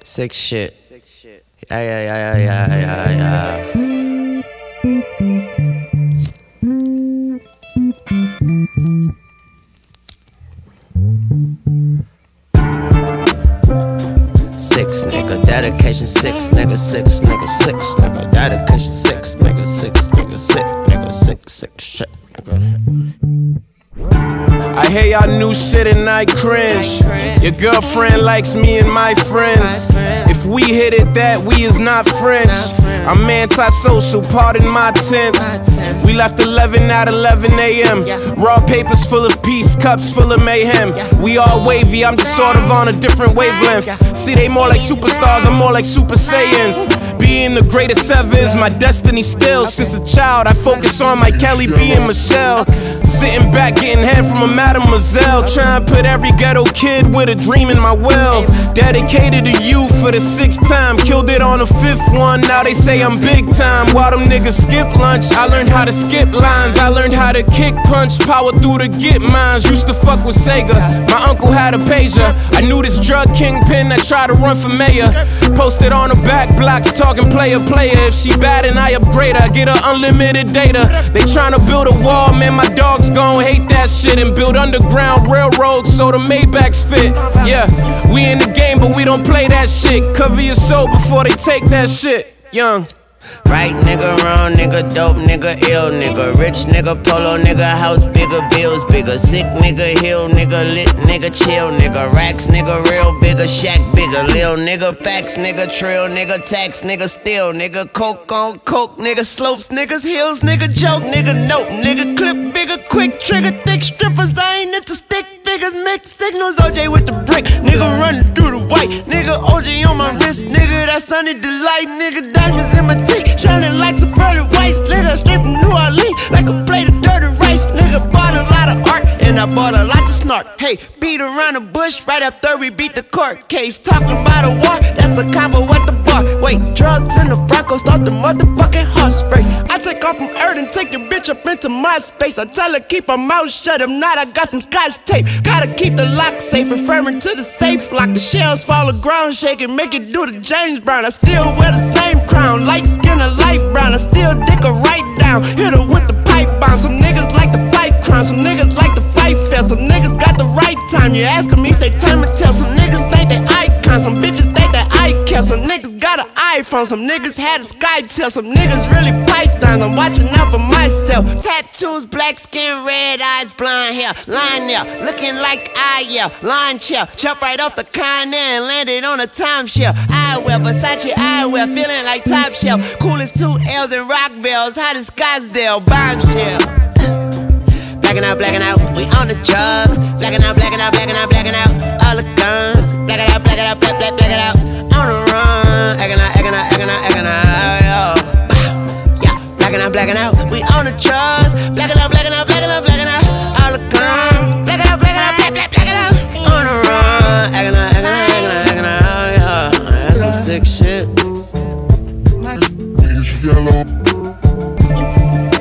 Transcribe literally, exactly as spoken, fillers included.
Sick shit. Yeah, yeah, yeah, yeah, yeah, yeah, Six nigga, dedication six nigga, six nigga, six nigga, dedication six nigga, six nigga, six nigga, six, six shit nigga. I hear y'all new shit and I cringe. Your girlfriend likes me and my friends. If we hit it that, we is not French. I'm anti-social, pardon my tense. We left eleven at eleven A M Raw papers full of peace, cups full of mayhem. We all wavy, I'm just sort of on a different wavelength. See, they more like superstars, I'm more like Super Saiyans. Being the greatest ever is my destiny still. Since a child, I focus on my Kelly B and Michelle. Sitting back, getting head from a mademoiselle. Trying to put every ghetto kid with a dream in my will. Dedicated to you for the sixth time. Killed it on the fifth one, now they say I'm big time. While them niggas skip lunch, I learned how to skip lines. I learned how to kick punch, power through to get mines. Used to fuck with Sega, my uncle had a pager. I knew this drug kingpin that tried to run for mayor. Posted on the back blocks, talking player player. If she bad and I upgrade her, get her unlimited data. They tryna build a wall, man, my dogs gon' hate that shit. And build underground railroads so the Maybachs fit. Yeah, we in the game but we don't play that shit. Cover your soul before they take that shit. Young. Right nigga, wrong nigga, dope nigga, ill nigga, rich nigga, polo nigga, house bigger, bills bigger, sick nigga, hill nigga, lit nigga, chill nigga, racks nigga, real bigger, shack bigger, lil nigga, facts nigga, trill nigga, tax nigga, steal nigga, coke on coke nigga, slopes niggas, hills nigga, joke nigga, note nigga, clip bigger, quick trigger, thick strippers, I ain't into stick figures, mixed signals, O J with the brick, nigga running through the white, nigga, O J on my wrist, nigga, that sunny delight, nigga, diamonds in my teeth. Shining like some pearly whites, nigga, straight from New Orleans, like a plate of dirty rice, nigga, bought a lot of art, and I bought a lot to snort. Hey, beat around the bush, right after we beat the court case, talking about a war, that's a combo at the bar. Wait, drugs in the Bronco, start the motherfucking horse race. I take off from Earth and take your bitch up into my space. I tell her keep her mouth shut, if not I got some scotch tape. Gotta keep the lock safe, referring to the safe lock. The shells fall the ground, shaking, make it do the James Brown. I still wear the same crown, light skin or light brown. I still dick her right down, hit her with the pipe bomb. Some niggas like to fight crime, some niggas like to fight fair. Some niggas got the right time, you asking me, say time to tell. Some niggas think they icons, some bitches think that I care. Some niggas got an iPhone, some niggas had a SkyTel. Some niggas really pythons, I'm watching out for myself. Tattoos, black skin, red eyes, blonde hair. Line there, looking like I yeah. Lawn chair, jump right off the Con Air and landed on a timeshare. Eyewear, Versace eyewear, feeling like top shelf. Cool as two L's and rock bells, hot as Scottsdale, bombshell. Blacking out, blacking out, we on the drugs. Blacking out, blacking out, blacking out, blacking out, all the guns. Blacking out, blacking out, black, black, blacking out, on the run. Acting out, acting out, acting out, acting out, yeah. Blacking out, blacking out, we on the drugs. Blacking out, blacking out, blacking out, blacking out, all the guns. Blacking out, blacking out, black, black, blacking out, on the run. Acting out, acting out, acting out, acting out, yeah. That's some sick shit. Yellow.